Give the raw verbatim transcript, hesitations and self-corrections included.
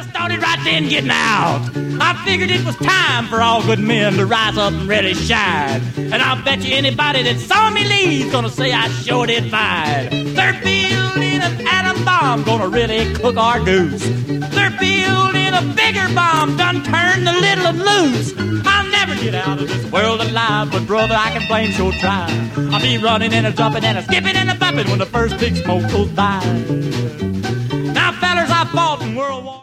I started right then getting out. I figured it was time for all good men to rise up and really shine. And I'll bet you anybody that saw me leave gonna say I sure did fine. They're building an atom bomb, gonna really cook our goose. They're building a bigger bomb, done turn the little and loose. I'll never get out of this world alive, but brother, I can blame sure try. I'll be running and a jumping and a skipping and a bumping when the first big smoke goes by. Now, fellers, I fought in World War